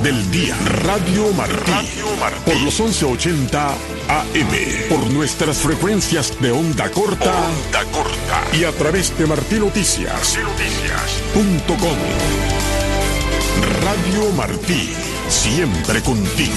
del día. Radio Martí. Por los 1180 AM. Por nuestras frecuencias de onda corta. Y a través de martinoticias.com. Radio Martí. Siempre contigo.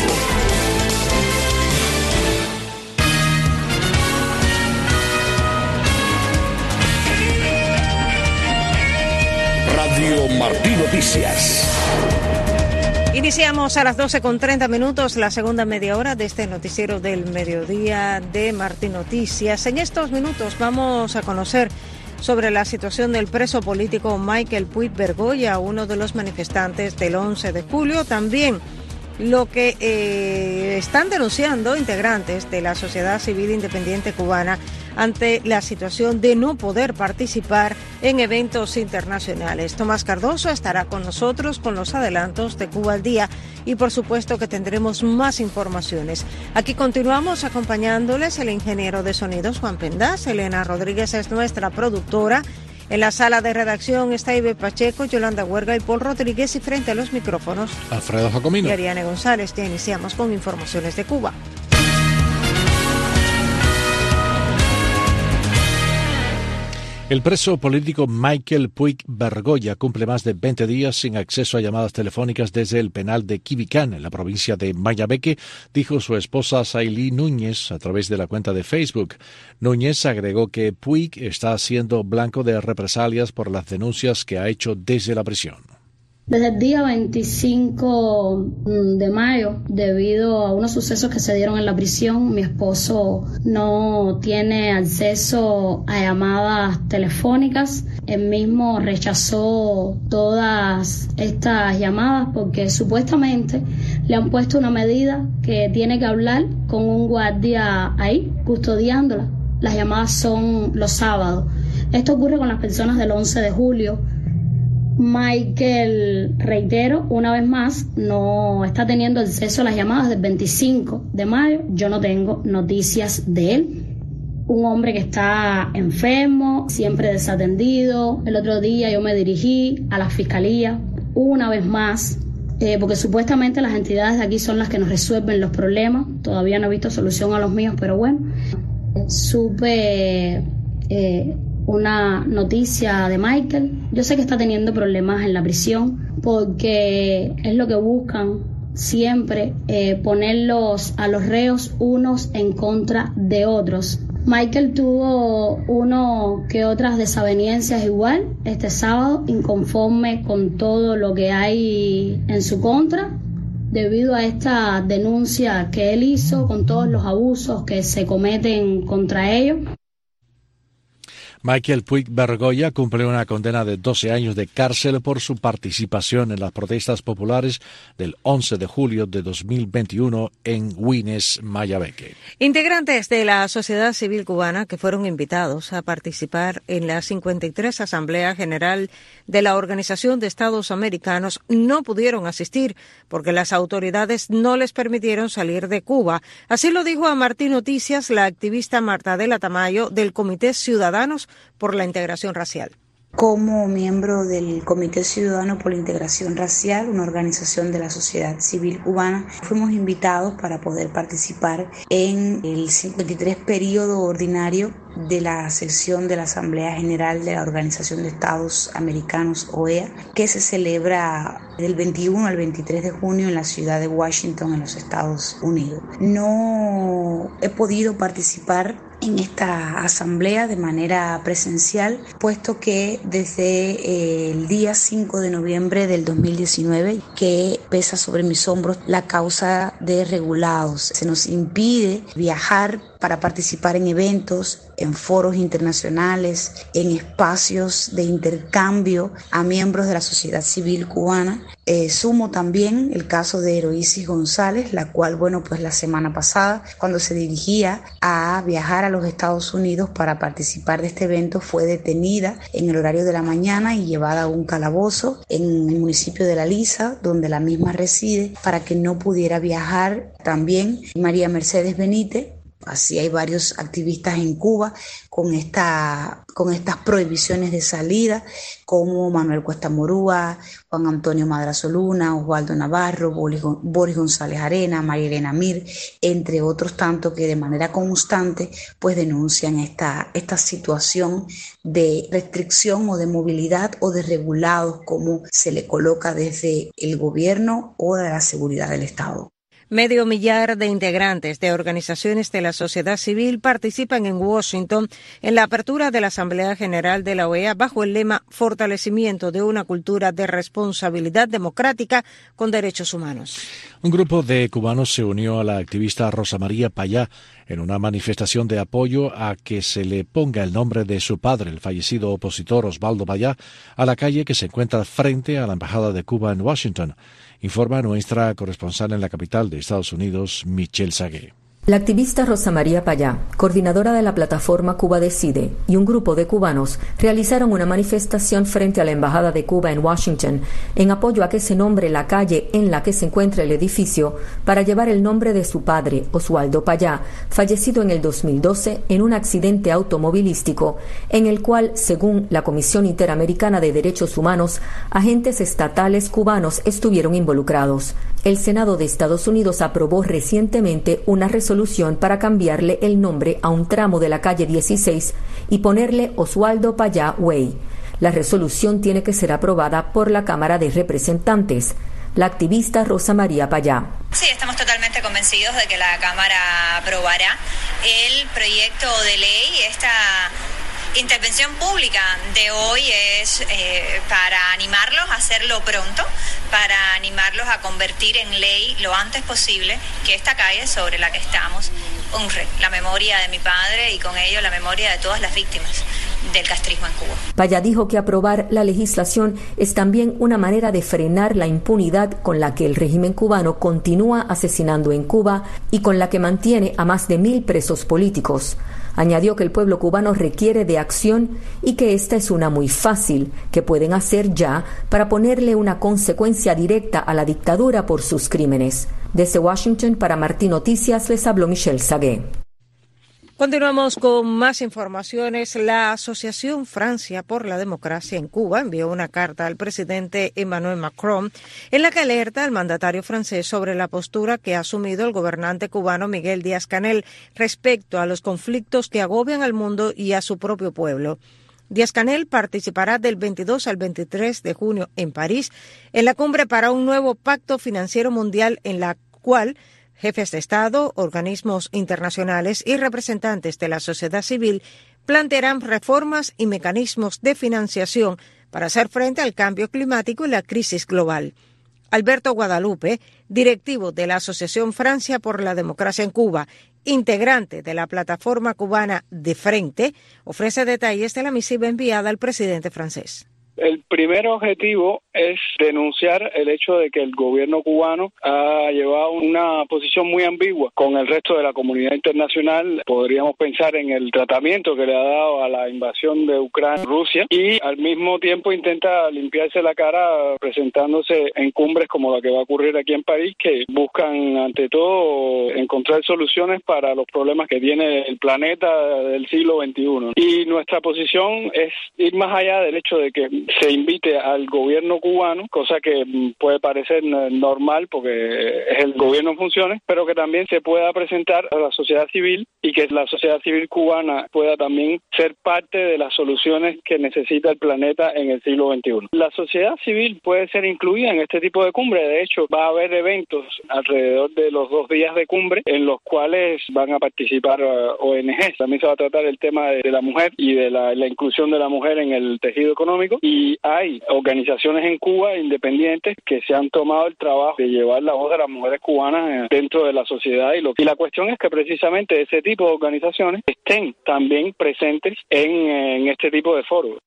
Radio Martí Noticias. Iniciamos a las 12:30, la segunda media hora de este noticiero del mediodía de Martí Noticias. En estos minutos vamos a conocer sobre la situación del preso político Michael Puig Bergoya, uno de los manifestantes del 11 de julio. También lo que están denunciando integrantes de la sociedad civil independiente cubana ante la situación de no poder participar en eventos internacionales. Tomás Cardoso estará con nosotros con los adelantos de Cuba al Día y por supuesto que tendremos más informaciones. Aquí continuamos acompañándoles el ingeniero de sonidos Juan Pendaz, Elena Rodríguez es nuestra productora. En la sala de redacción está Ibe Pacheco, Yolanda Huerga y Paul Rodríguez, y frente a los micrófonos Alfredo Jacomino y Ariane González. Ya iniciamos con informaciones de Cuba. El preso político Michael Puig Bergoya cumple más de 20 días sin acceso a llamadas telefónicas desde el penal de Quibicán, en la provincia de Mayabeque, dijo su esposa Sailí Núñez a través de la cuenta de Facebook. Núñez agregó que Puig está siendo blanco de represalias por las denuncias que ha hecho desde la prisión. Desde el día 25 de mayo, debido a unos sucesos que se dieron en la prisión, mi esposo no tiene acceso a llamadas telefónicas. Él mismo rechazó todas estas llamadas porque supuestamente le han puesto una medida que tiene que hablar con un guardia ahí, custodiándola. Las llamadas son los sábados. Esto ocurre con las personas del 11 de julio. Michael, reitero, una vez más, no está teniendo acceso a las llamadas del 25 de mayo. Yo no tengo noticias de él. Un hombre que está enfermo, siempre desatendido. El otro día yo me dirigí a la fiscalía, una vez más, porque supuestamente las entidades de aquí son las que nos resuelven los problemas. Todavía no he visto solución a los míos, pero bueno. Supe una noticia de Michael. Yo sé que está teniendo problemas en la prisión porque es lo que buscan siempre, ponerlos a los reos unos en contra de otros. Michael tuvo uno que otras desavenencias igual este sábado, inconforme con todo lo que hay en su contra, debido a esta denuncia que él hizo con todos los abusos que se cometen contra ellos. Michael Puig Bergoya cumple una condena de 12 años de cárcel por su participación en las protestas populares del 11 de julio de 2021 en Güines, Mayabeque. Integrantes de la sociedad civil cubana que fueron invitados a participar en la 53 Asamblea General de la Organización de Estados Americanos no pudieron asistir porque las autoridades no les permitieron salir de Cuba. Así lo dijo a Martí Noticias la activista Marta Dela Tamayo del Comité Ciudadanos por la Integración Racial. Como miembro del Comité Ciudadano por la Integración Racial, una organización de la sociedad civil cubana, fuimos invitados para poder participar en el 53 periodo ordinario de la sesión de la Asamblea General de la Organización de Estados Americanos, OEA, que se celebra del 21 al 23 de junio en la ciudad de Washington, en los Estados Unidos. No he podido participar en esta asamblea de manera presencial, puesto que desde el día 5 de noviembre del 2019 que pesa sobre mis hombros la causa de regulados. Se nos impide viajar para participar en eventos, en foros internacionales, en espacios de intercambio a miembros de la sociedad civil cubana. Sumo también el caso de Heroísis González, la cual, pues la semana pasada, cuando se dirigía a viajar a los Estados Unidos para participar de este evento, fue detenida en el horario de la mañana y llevada a un calabozo en el municipio de La Lisa, donde la misma reside, para que no pudiera viajar. También María Mercedes Benítez, Así hay varios activistas en Cuba con estas prohibiciones de salida, como Manuel Cuesta Morúa, Juan Antonio Madrazo Luna, Osvaldo Navarro, Boris González Arena, María Elena Mir, entre otros tantos que de manera constante pues denuncian esta situación de restricción o de movilidad o de regulados, como se le coloca desde el gobierno o de la seguridad del Estado. Medio millar de integrantes de organizaciones de la sociedad civil participan en Washington en la apertura de la Asamblea General de la OEA bajo el lema Fortalecimiento de una cultura de responsabilidad democrática con derechos humanos. Un grupo de cubanos se unió a la activista Rosa María Payá en una manifestación de apoyo a que se le ponga el nombre de su padre, el fallecido opositor Osvaldo Payá, a la calle que se encuentra frente a la Embajada de Cuba en Washington. Informa nuestra corresponsal en la capital de Estados Unidos, Michelle Sagué. La activista Rosa María Payá, coordinadora de la plataforma Cuba Decide, y un grupo de cubanos realizaron una manifestación frente a la Embajada de Cuba en Washington en apoyo a que se nombre la calle en la que se encuentra el edificio para llevar el nombre de su padre, Osvaldo Payá, fallecido en el 2012 en un accidente automovilístico en el cual, según la Comisión Interamericana de Derechos Humanos, agentes estatales cubanos estuvieron involucrados. El Senado de Estados Unidos aprobó recientemente una resolución para cambiarle el nombre a un tramo de la calle 16 y ponerle Osvaldo Payá Way. La resolución tiene que ser aprobada por la Cámara de Representantes. La activista Rosa María Payá. Sí, estamos totalmente convencidos de que la Cámara aprobará el proyecto de ley. Esta intervención pública de hoy es para animarlos a hacerlo pronto, para animarlos a convertir en ley lo antes posible que esta calle sobre la que estamos honre la memoria de mi padre y con ello la memoria de todas las víctimas del castrismo en Cuba. Payá dijo que aprobar la legislación es también una manera de frenar la impunidad con la que el régimen cubano continúa asesinando en Cuba y con la que mantiene a más de 1,000 presos políticos. Añadió que el pueblo cubano requiere de acción y que esta es una muy fácil, que pueden hacer ya para ponerle una consecuencia directa a la dictadura por sus crímenes. Desde Washington, para Martín Noticias, les habló Michelle Sagué. Continuamos con más informaciones. La Asociación Francia por la Democracia en Cuba envió una carta al presidente Emmanuel Macron en la que alerta al mandatario francés sobre la postura que ha asumido el gobernante cubano Miguel Díaz-Canel respecto a los conflictos que agobian al mundo y a su propio pueblo. Díaz-Canel participará del 22 al 23 de junio en París en la cumbre para un nuevo pacto financiero mundial en la cual jefes de Estado, organismos internacionales y representantes de la sociedad civil plantearán reformas y mecanismos de financiación para hacer frente al cambio climático y la crisis global. Alberto Guadalupe, directivo de la Asociación Francia por la Democracia en Cuba, integrante de la plataforma cubana De Frente, ofrece detalles de la misiva enviada al presidente francés. El primer objetivo es denunciar el hecho de que el gobierno cubano ha llevado una posición muy ambigua con el resto de la comunidad internacional. Podríamos pensar en el tratamiento que le ha dado a la invasión de Ucrania Rusia y al mismo tiempo intenta limpiarse la cara presentándose en cumbres como la que va a ocurrir aquí en París, que buscan ante todo encontrar soluciones para los problemas que tiene el planeta del siglo XXI. Y nuestra posición es ir más allá del hecho de que se invite al gobierno cubano, cosa que puede parecer normal porque es el gobierno en funciones, pero que también se pueda presentar a la sociedad civil y que la sociedad civil cubana pueda también ser parte de las soluciones que necesita el planeta en el siglo XXI. La sociedad civil puede ser incluida en este tipo de cumbre. De hecho, va a haber eventos alrededor de los 2 días de cumbre en los cuales van a participar ONGs. También se va a tratar el tema de la mujer y de la inclusión de la mujer en el tejido económico. Y hay organizaciones en Cuba independientes que se han tomado el trabajo de llevar la voz de las mujeres cubanas dentro de la sociedad y la cuestión es que precisamente ese tipo de organizaciones estén también presentes en este tipo de foros.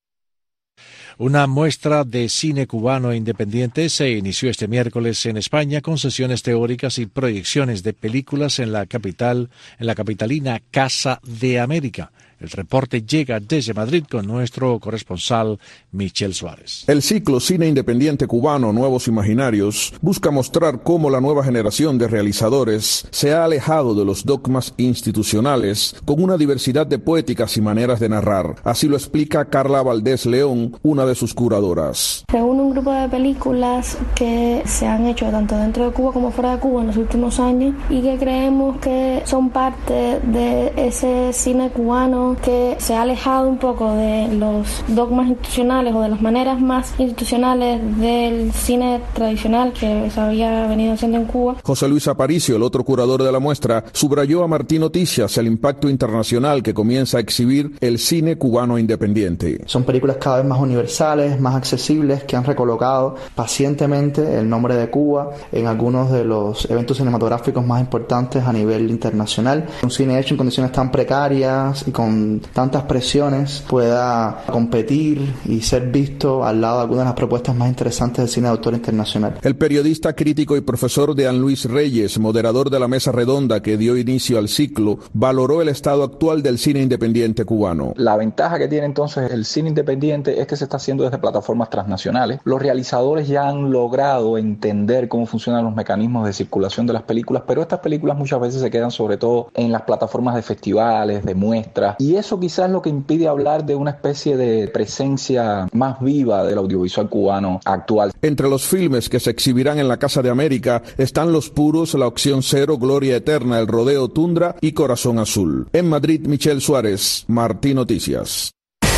Una muestra de cine cubano independiente se inició este miércoles en España con sesiones teóricas y proyecciones de películas en la capitalina Casa de América. El reporte llega desde Madrid con nuestro corresponsal Michel Suárez. El ciclo Cine Independiente Cubano Nuevos Imaginarios busca mostrar cómo la nueva generación de realizadores se ha alejado de los dogmas institucionales con una diversidad de poéticas y maneras de narrar. Así lo explica Carla Valdés León, una de sus curadoras. Reúne un grupo de películas que se han hecho tanto dentro de Cuba como fuera de Cuba en los últimos años y que creemos que son parte de ese cine cubano que se ha alejado un poco de los dogmas institucionales o de las maneras más institucionales del cine tradicional que se había venido haciendo en Cuba. José Luis Aparicio, el otro curador de la muestra, subrayó a Martín Noticias el impacto internacional que comienza a exhibir el cine cubano independiente. Son películas cada vez más universales, más accesibles, que han recolocado pacientemente el nombre de Cuba en algunos de los eventos cinematográficos más importantes a nivel internacional. Un cine hecho en condiciones tan precarias y con tantas presiones pueda competir y ser visto al lado de algunas de las propuestas más interesantes del cine de autor internacional. El periodista, crítico y profesor Dean Luis Reyes, moderador de la mesa redonda que dio inicio al ciclo, valoró el estado actual del cine independiente cubano. La ventaja que tiene entonces el cine independiente es que se está haciendo desde plataformas transnacionales. Los realizadores ya han logrado entender cómo funcionan los mecanismos de circulación de las películas, pero estas películas muchas veces se quedan sobre todo en las plataformas de festivales, de muestras, y eso quizás es lo que impide hablar de una especie de presencia más viva del audiovisual cubano actual. Entre los filmes que se exhibirán en la Casa de América están Los Puros, La Opción Cero, Gloria Eterna, El Rodeo, Tundra y Corazón Azul. En Madrid, Michel Suárez, Martín Noticias.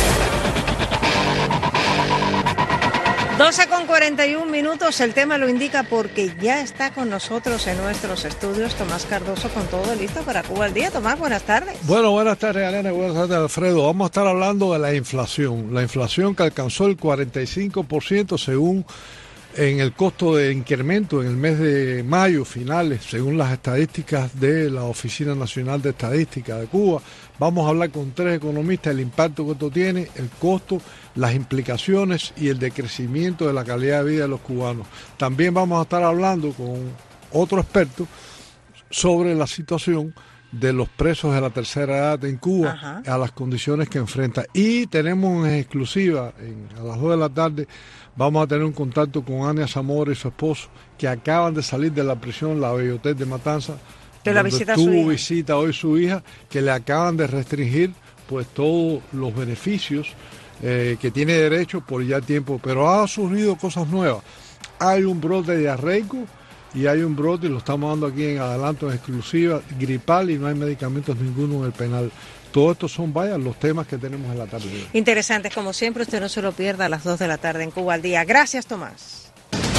12:41, el tema lo indica porque ya está con nosotros en nuestros estudios Tomás Cardoso con todo listo para Cuba al Día. Tomás, buenas tardes. Bueno, buenas tardes, Elena, buenas tardes, Alfredo. Vamos a estar hablando de la inflación que alcanzó el 45% según en el costo de incremento en el mes de mayo, finales, según las estadísticas de la Oficina Nacional de Estadística de Cuba. Vamos a hablar con tres economistas el impacto que esto tiene, el costo, las implicaciones y el decrecimiento de la calidad de vida de los cubanos. También vamos a estar hablando con otro experto sobre la situación de los presos de la tercera edad en Cuba, a las condiciones que enfrenta. Y tenemos en exclusiva, a las 2 de la tarde, vamos a tener un contacto con Ania Zamora y su esposo, que acaban de salir de la prisión, la Bellotez de Matanza, que la visita su hija. Visita hoy su hija, que le acaban de restringir pues todos los beneficios que tiene derecho por ya tiempo, pero ha surgido cosas nuevas. Hay un brote diarreico y hay un brote, y lo estamos dando aquí en adelanto en exclusiva, gripal, y no hay medicamentos ninguno en el penal. Todos estos son, los temas que tenemos en la tarde. Interesantes, como siempre, usted no se lo pierda a las 2 de la tarde en Cuba al Día. Gracias, Tomás.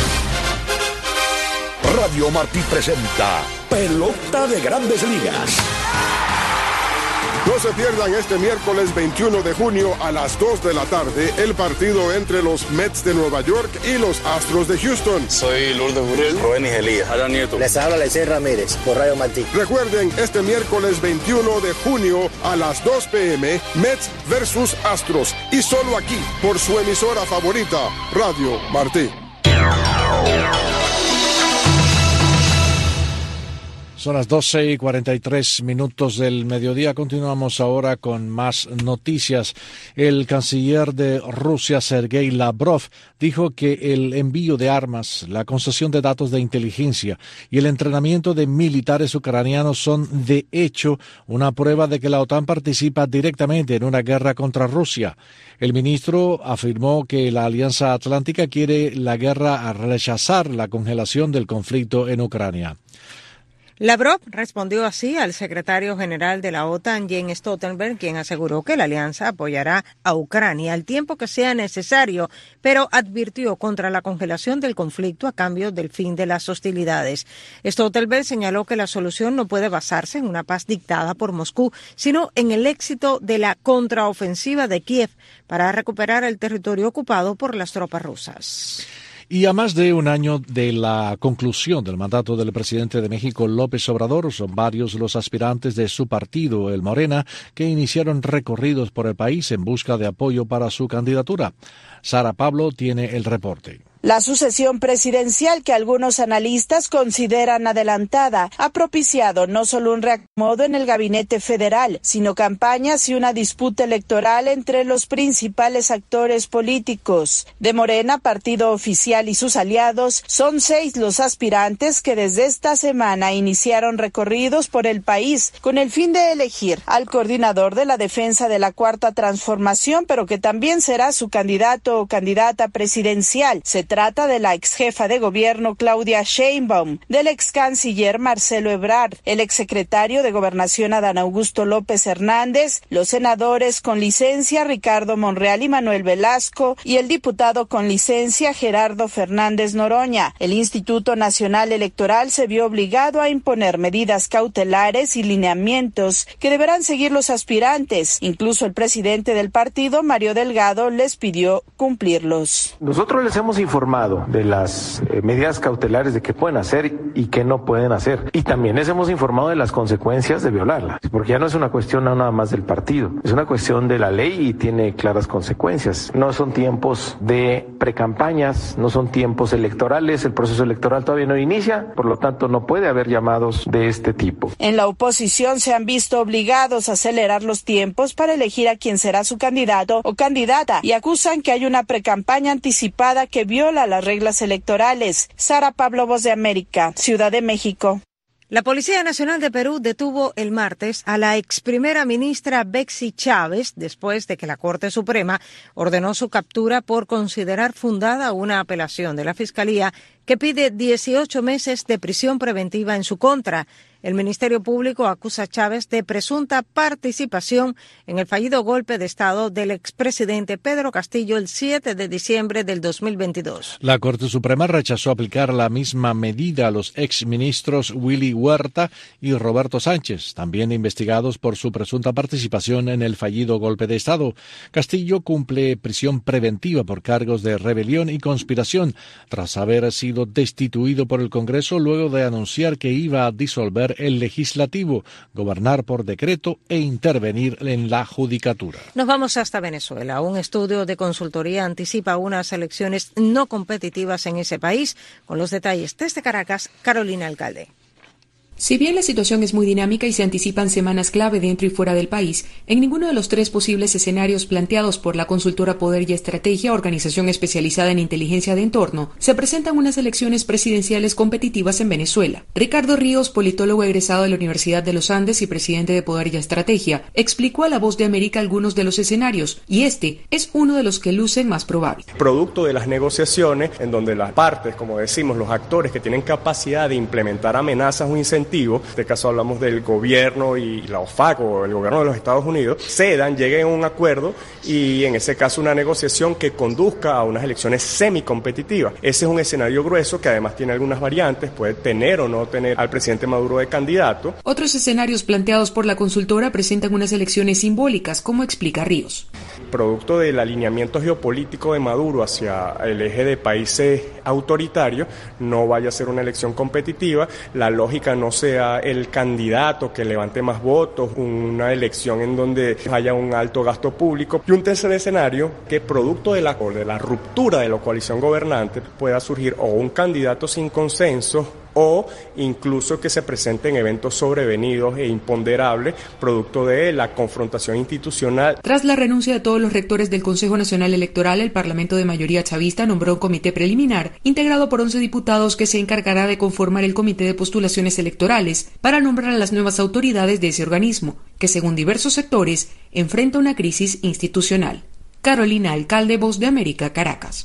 Radio Martí presenta Pelota de Grandes Ligas. No se pierdan este miércoles 21 de junio a las 2 de la tarde el partido entre los Mets de Nueva York y los Astros de Houston. Soy Lourdes Burrell, Rubén Elías, Adán Nieto. Les habla Lecey Ramírez por Radio Martí. Recuerden, este miércoles 21 de junio a las 2 p.m. Mets versus Astros, y solo aquí por su emisora favorita, Radio Martí. Son las 12:43 del mediodía. Continuamos ahora con más noticias. El canciller de Rusia, Sergei Lavrov, dijo que el envío de armas, la concesión de datos de inteligencia y el entrenamiento de militares ucranianos son, de hecho, una prueba de que la OTAN participa directamente en una guerra contra Rusia. El ministro afirmó que la Alianza Atlántica quiere la guerra a rechazar la congelación del conflicto en Ucrania. Lavrov respondió así al secretario general de la OTAN, Jens Stoltenberg, quien aseguró que la alianza apoyará a Ucrania al tiempo que sea necesario, pero advirtió contra la congelación del conflicto a cambio del fin de las hostilidades. Stoltenberg señaló que la solución no puede basarse en una paz dictada por Moscú, sino en el éxito de la contraofensiva de Kiev para recuperar el territorio ocupado por las tropas rusas. Y a más de un año de la conclusión del mandato del presidente de México, López Obrador, son varios los aspirantes de su partido, el Morena, que iniciaron recorridos por el país en busca de apoyo para su candidatura. Sara Pablo tiene el reporte. La sucesión presidencial, que algunos analistas consideran adelantada, ha propiciado no solo un reacomodo en el gabinete federal, sino campañas y una disputa electoral entre los principales actores políticos. De Morena, partido oficial, y sus aliados, son 6 los aspirantes que desde esta semana iniciaron recorridos por el país con el fin de elegir al coordinador de la defensa de la Cuarta Transformación, pero que también será su candidato o candidata presidencial. Se trata de la ex jefa de gobierno Claudia Sheinbaum, del ex canciller Marcelo Ebrard, el exsecretario de Gobernación Adán Augusto López Hernández, los senadores con licencia Ricardo Monreal y Manuel Velasco y el diputado con licencia Gerardo Fernández Noroña. El Instituto Nacional Electoral se vio obligado a imponer medidas cautelares y lineamientos que deberán seguir los aspirantes. Incluso el presidente del partido, Mario Delgado, les pidió cumplirlos. Nosotros les hemos informado de las medidas cautelares de qué pueden hacer y qué no pueden hacer. Y también les hemos informado de las consecuencias de violarlas, porque ya no es una cuestión nada más del partido, es una cuestión de la ley y tiene claras consecuencias. No son tiempos de precampañas, no son tiempos electorales, el proceso electoral todavía no inicia, por lo tanto no puede haber llamados de este tipo. En la oposición se han visto obligados a acelerar los tiempos para elegir a quién será su candidato o candidata y acusan que hay una precampaña anticipada que viola las reglas electorales. Sara Pablo, Voz de América, Ciudad de México. La Policía Nacional de Perú detuvo el martes a la ex primera ministra Betsy Chávez después de que la Corte Suprema ordenó su captura por considerar fundada una apelación de la Fiscalía que pide 18 meses de prisión preventiva en su contra. El Ministerio Público acusa a Chávez de presunta participación en el fallido golpe de Estado del expresidente Pedro Castillo el 7 de diciembre del 2022. La Corte Suprema rechazó aplicar la misma medida a los exministros Willy Huerta y Roberto Sánchez, también investigados por su presunta participación en el fallido golpe de Estado. Castillo cumple prisión preventiva por cargos de rebelión y conspiración, tras haber sido destituido por el Congreso luego de anunciar que iba a disolver el legislativo, gobernar por decreto e intervenir en la judicatura. Nos vamos hasta Venezuela. Un estudio de consultoría anticipa unas elecciones no competitivas en ese país. Con los detalles desde Caracas, Carolina Alcalde. Si bien la situación es muy dinámica y se anticipan semanas clave dentro y fuera del país, en ninguno de los 3 posibles escenarios planteados por la consultora Poder y Estrategia, organización especializada en inteligencia de entorno, se presentan unas elecciones presidenciales competitivas en Venezuela. Ricardo Ríos, politólogo egresado de la Universidad de los Andes y presidente de Poder y Estrategia, explicó a La Voz de América algunos de los escenarios, y este es uno de los que lucen más probable. Producto de las negociaciones, en donde las partes, como decimos, los actores que tienen capacidad de implementar amenazas o incentivos, en este caso hablamos del gobierno y la OFAC o el gobierno de los Estados Unidos, cedan, lleguen a un acuerdo y en ese caso una negociación que conduzca a unas elecciones semicompetitivas. Ese es un escenario grueso que además tiene algunas variantes, puede tener o no tener al presidente Maduro de candidato. Otros escenarios planteados por la consultora presentan unas elecciones simbólicas, como explica Ríos. Producto del alineamiento geopolítico de Maduro hacia el eje de países autoritarios, no vaya a ser una elección competitiva, la lógica no sea el candidato que levante más votos, una elección en donde haya un alto gasto público. Y un tercer escenario, que producto de la ruptura de la coalición gobernante pueda surgir o un candidato sin consenso o incluso que se presenten eventos sobrevenidos e imponderables producto de la confrontación institucional. Tras la renuncia de todos los rectores del Consejo Nacional Electoral, el Parlamento de mayoría chavista nombró un comité preliminar integrado por 11 diputados que se encargará de conformar el comité de postulaciones electorales para nombrar a las nuevas autoridades de ese organismo, que según diversos sectores enfrenta una crisis institucional. Carolina Alcalde, Voz de América, Caracas.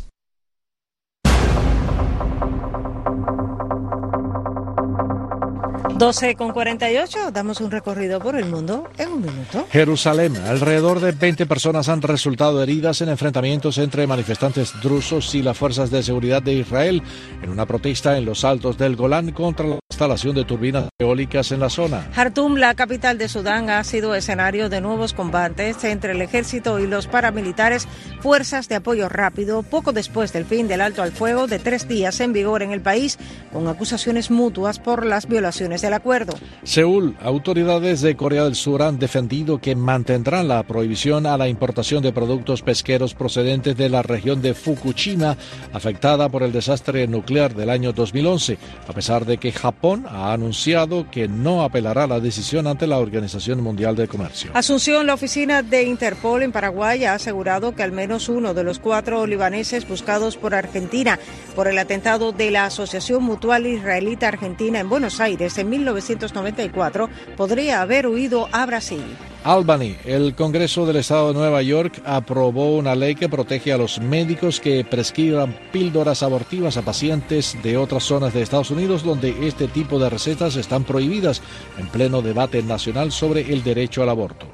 Con 48, damos un recorrido por el mundo en un minuto. Jerusalén, alrededor de 20 personas han resultado heridas en enfrentamientos entre manifestantes drusos y las fuerzas de seguridad de Israel en una protesta en los altos del Golán contra las instalación de turbinas eólicas en la zona. Jartum, la capital de Sudán, ha sido escenario de nuevos combates entre el ejército y los paramilitares, fuerzas de apoyo rápido, poco después del fin del alto al fuego de 3 días en vigor en el país, con acusaciones mutuas por las violaciones del acuerdo. Seúl, autoridades de Corea del Sur han defendido que mantendrán la prohibición a la importación de productos pesqueros procedentes de la región de Fukushima, afectada por el desastre nuclear del año 2011, a pesar de que Japón ha anunciado que no apelará la decisión ante la Organización Mundial de Comercio. Asunción, la oficina de Interpol en Paraguay ha asegurado que al menos uno de los 4 libaneses buscados por Argentina por el atentado de la Asociación Mutual Israelita Argentina en Buenos Aires en 1994 podría haber huido a Brasil. Albany, el Congreso del Estado de Nueva York aprobó una ley que protege a los médicos que prescriban píldoras abortivas a pacientes de otras zonas de Estados Unidos donde este tipo de recetas están prohibidas, en pleno debate nacional sobre el derecho al aborto.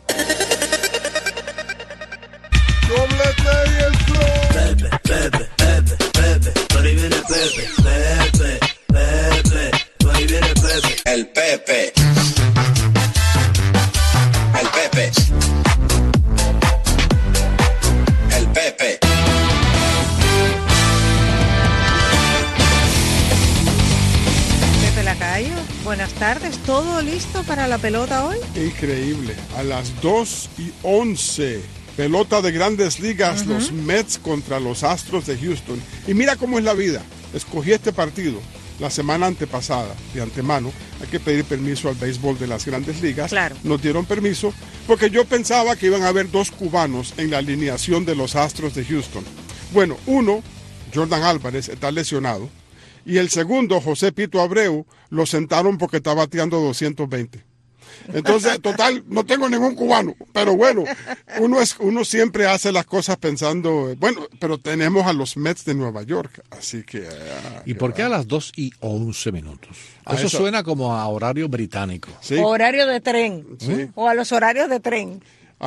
El Pepe. El Pepe. El Pepe. Pepe Lacayo, buenas tardes. ¿Todo listo para la pelota hoy? Increíble. A las 2:11. Pelota de Grandes Ligas, los Mets contra los Astros de Houston. Y mira cómo es la vida. Escogí este partido la semana antepasada, de antemano. Hay que pedir permiso al béisbol de las Grandes Ligas. Claro. Nos dieron permiso porque yo pensaba que iban a haber 2 cubanos en la alineación de los Astros de Houston. Bueno, uno, Jordan Álvarez, está lesionado. Y el segundo, José Pito Abreu, lo sentaron porque está bateando 220. Entonces, total, no tengo ningún cubano, pero bueno, uno siempre hace las cosas pensando, bueno, pero tenemos a los Mets de Nueva York, así que... ¿Y por qué a las 2:11? Eso suena como a horario británico. ¿Sí? O horario de tren, sí. O a los horarios de tren.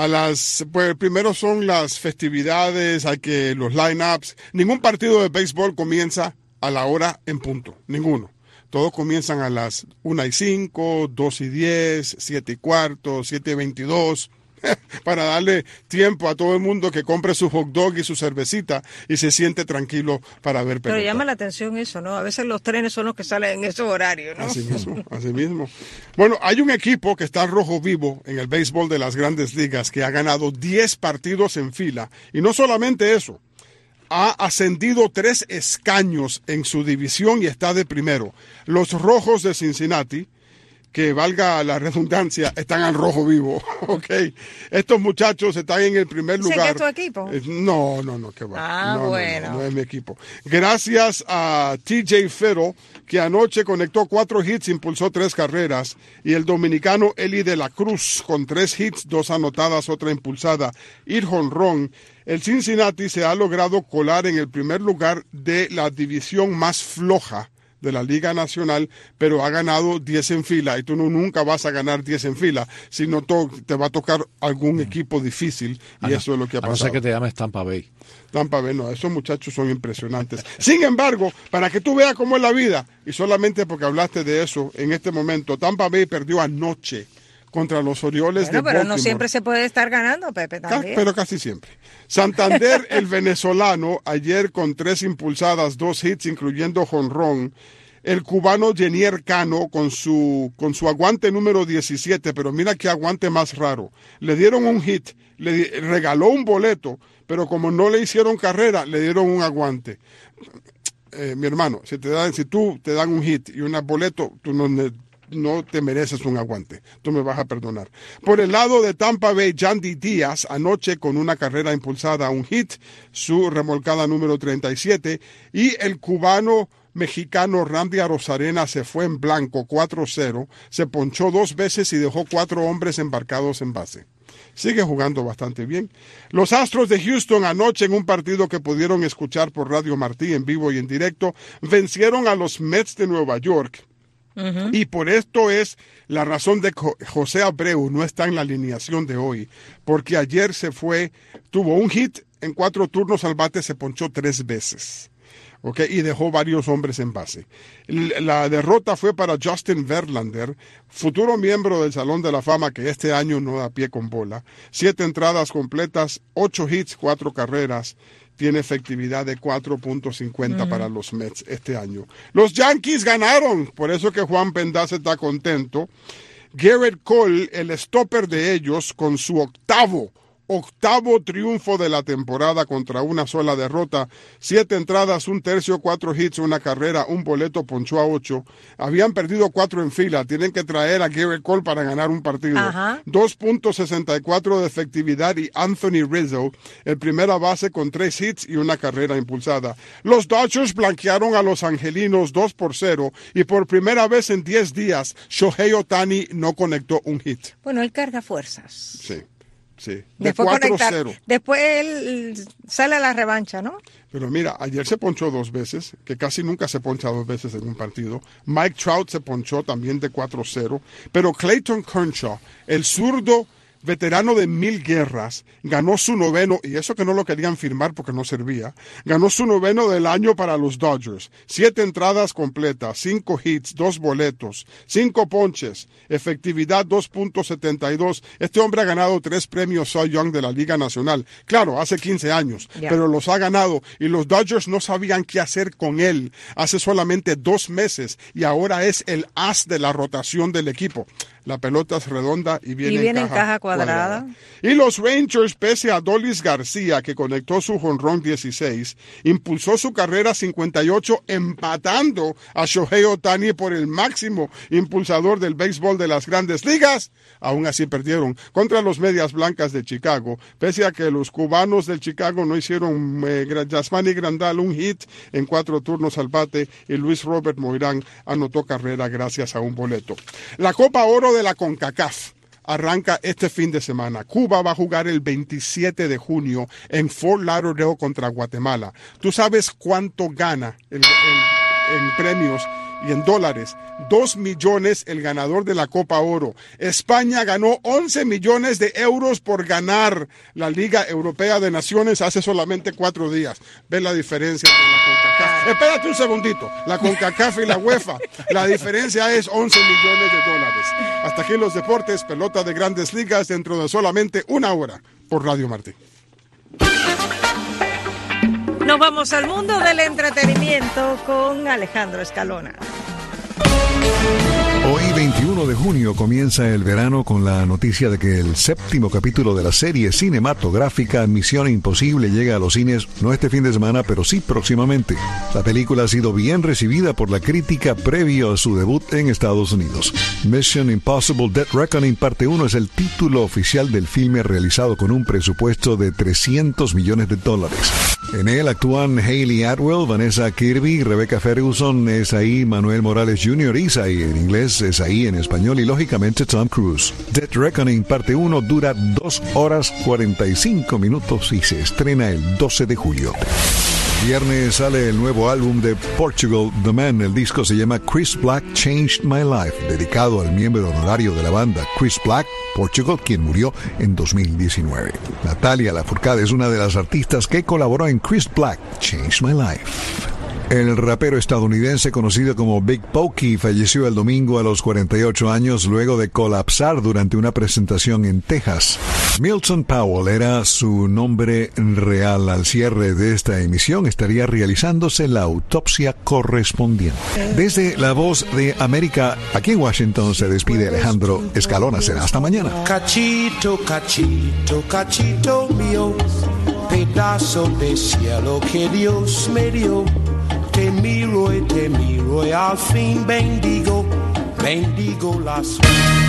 Pues primero son las festividades, hay que los line-ups. Ningún partido de béisbol comienza a la hora en punto, ninguno. Todos comienzan a las 1:05, 2:10, 7:15, 7:22, para darle tiempo a todo el mundo que compre su hot dog y su cervecita y se siente tranquilo para ver pelota. Pero llama la atención eso, ¿no? A veces los trenes son los que salen en esos horarios, ¿no? Así mismo, así mismo. Bueno, hay un equipo que está rojo vivo en el béisbol de las Grandes Ligas que ha ganado 10 partidos en fila. Y no solamente eso. Ha ascendido 3 escaños en su división y está de primero. Los Rojos de Cincinnati, que valga la redundancia, están al rojo vivo, ¿ok? Estos muchachos están en el primer lugar. ¿Sé que es tu equipo? No, que va. Bueno. No es mi equipo. Gracias a TJ Fiddle, que anoche conectó 4 hits, impulsó 3 carreras, y el dominicano Eli de la Cruz, con 3 hits, 2 anotadas, otra impulsada, y jonrón. El Cincinnati se ha logrado colar en el primer lugar de la división más floja de la Liga Nacional, pero ha ganado 10 en fila, y tú nunca vas a ganar 10 en fila, sino te va a tocar algún equipo difícil, y eso es lo que ha pasado. A no ser que te llames Tampa Bay. Tampa Bay, no, esos muchachos son impresionantes. Sin embargo, para que tú veas cómo es la vida, y solamente porque hablaste de eso, en este momento, Tampa Bay perdió anoche contra los Orioles de Baltimore. Pero no siempre se puede estar ganando, Pepe, también. Pero casi siempre. Santander, el venezolano, ayer con 3 impulsadas, 2 hits, incluyendo jonrón. El cubano Jenier Cano con su aguante número 17, pero mira qué aguante más raro. Le dieron un hit, le regaló un boleto, pero como no le hicieron carrera, le dieron un aguante. Mi hermano, si tú te dan un hit y un boleto, tú no te mereces un aguante. Tú me vas a perdonar. Por el lado de Tampa Bay, Yandy Díaz, anoche con una carrera impulsada, un hit, su remolcada número 37, y el cubano mexicano Randy Arozarena se fue en blanco 4-0, se ponchó 2 veces y dejó 4 hombres embarcados en base. Sigue jugando bastante bien. Los Astros de Houston anoche, en un partido que pudieron escuchar por Radio Martí en vivo y en directo, vencieron a los Mets de Nueva York. Y por esto es la razón de que José Abreu no está en la alineación de hoy, porque ayer tuvo un hit en 4 turnos al bate, se ponchó 3 veces. Okay, y dejó varios hombres en base. La derrota fue para Justin Verlander, futuro miembro del Salón de la Fama que este año no da pie con bola. 7 entradas completas, 8 hits, 4 carreras. Tiene efectividad de 4.50 para los Mets este año. Los Yankees ganaron, por eso que Juan Pendaz está contento. Garrett Cole, el stopper de ellos, con su octavo triunfo de la temporada contra una sola derrota, 7 entradas, 1/3, 4 hits, 1 carrera, 1 boleto, ponchó a 8. Habían perdido 4 en fila, tienen que traer a Garrett Cole para ganar un partido. 2.64 de efectividad y Anthony Rizzo, el primera base con 3 hits y 1 carrera impulsada. Los Dodgers blanquearon a los angelinos 2-0 y por primera vez en 10 días, Shohei Ohtani no conectó un hit. Bueno, él carga fuerzas. Sí. Sí, de después 4-0. Después él sale a la revancha, ¿no? Pero mira, ayer se ponchó 2 veces, que casi nunca se poncha 2 veces en un partido. Mike Trout se ponchó también de 4-0. Pero Clayton Kershaw, el zurdo veterano de 1000 guerras, ganó su 9º, y eso que no lo querían firmar porque no servía, ganó su 9º del año para los Dodgers. 7 entradas completas, 5 hits, 2 boletos, 5 ponches, efectividad 2.72. Este hombre ha ganado 3 premios Cy Young de la Liga Nacional. Claro, hace 15 años, pero los ha ganado, y los Dodgers no sabían qué hacer con él hace solamente 2 meses, y ahora es el as de la rotación del equipo. La pelota es redonda y viene en caja cuadrada. Y los Rangers, pese a Adolis García, que conectó su jonrón 16, impulsó su carrera 58, empatando a Shohei Ohtani por el máximo impulsador del béisbol de las Grandes Ligas. Aún así perdieron contra los Medias Blancas de Chicago, pese a que los cubanos del Chicago no hicieron Yasmani Grandal un hit en 4 turnos al bate, y Luis Robert Moirán anotó carrera gracias a un boleto. La Copa Oro de la CONCACAF arranca este fin de semana. Cuba va a jugar el 27 de junio en Fort Lauderdale contra Guatemala. ¿Tú sabes cuánto gana en premios y en dólares? 2 millones el ganador de la Copa Oro. España ganó 11 millones de euros por ganar la Liga Europea de Naciones hace solamente 4 días. ¿Ves la diferencia de la CONCACAF? Espérate un segundito. La CONCACAF y la UEFA, la diferencia es 11 millones de dólares. Hasta aquí los deportes, pelota de Grandes Ligas dentro de solamente 1 hora por Radio Martí. Nos vamos al mundo del entretenimiento con Alejandro Escalona. Hoy, 21 de junio, comienza el verano con la noticia de que el 7º capítulo de la serie cinematográfica Misión Imposible llega a los cines no este fin de semana, pero sí próximamente. La película ha sido bien recibida por la crítica previo a su debut en Estados Unidos. Mission Impossible Dead Reckoning Parte 1 es el título oficial del filme, realizado con un presupuesto de $300 millones. En él actúan Hayley Atwell, Vanessa Kirby, Rebecca Ferguson, Esaí Manuel Morales Jr., Esaí en inglés, Esaí en español y lógicamente Tom Cruise. Dead Reckoning Parte 1 dura 2 horas 45 minutos y se estrena el 12 de julio. Viernes sale el nuevo álbum de Portugal The Man. El disco se llama Chris Black Changed My Life, dedicado al miembro honorario de la banda, Chris Black, Portugal, quien murió en 2019. Natalia Lafourcade es una de las artistas que colaboró en Chris Black Changed My Life. El rapero estadounidense conocido como Big Pokey falleció el domingo a los 48 años luego de colapsar durante una presentación en Texas. Milton Powell era su nombre real. Al cierre de esta emisión estaría realizándose la autopsia correspondiente. Desde La Voz de América, aquí en Washington, se despide Alejandro Escalona. Será hasta mañana. Cachito, cachito, cachito mío, pedazo de cielo que Dios me dio. Te miro y al fin bendigo la suerte.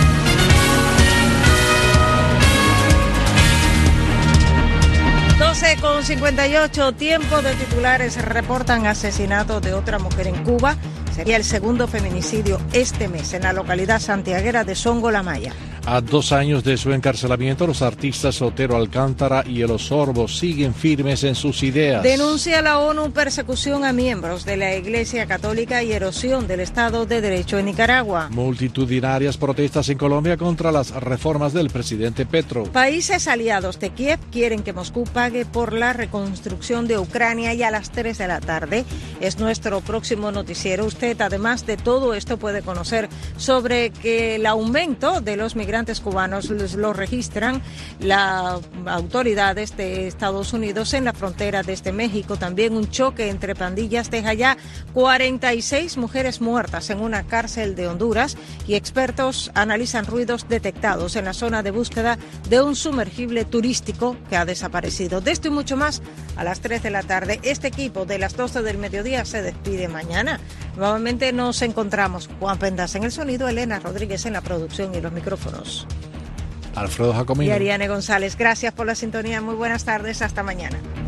12:58, tiempo de titulares. Reportan asesinato de otra mujer en Cuba. Sería el segundo feminicidio este mes en la localidad santiaguera de Songo La Maya. A 2 años de su encarcelamiento, los artistas Otero Alcántara y El Osorbo siguen firmes en sus ideas. Denuncia la ONU persecución a miembros de la Iglesia Católica y erosión del Estado de Derecho en Nicaragua. Multitudinarias protestas en Colombia contra las reformas del presidente Petro. Países aliados de Kiev quieren que Moscú pague por la reconstrucción de Ucrania y a las 3 de la tarde es nuestro próximo noticiero. Usted, además de todo esto, puede conocer sobre que el aumento de los migrantes cubanos lo registran las autoridades de Estados Unidos en la frontera desde México. También un choque entre pandillas deja ya 46 mujeres muertas en una cárcel de Honduras y expertos analizan ruidos detectados en la zona de búsqueda de un sumergible turístico que ha desaparecido. De esto y mucho más a las 3 de la tarde. Este equipo de las 12 del mediodía se despide mañana. Nuevamente nos encontramos. Juan Pendas en el sonido, Elena Rodríguez en la producción y los micrófonos. Alfredo Jacomino Y Ariane González. Gracias por la sintonía. Muy buenas tardes. Hasta mañana.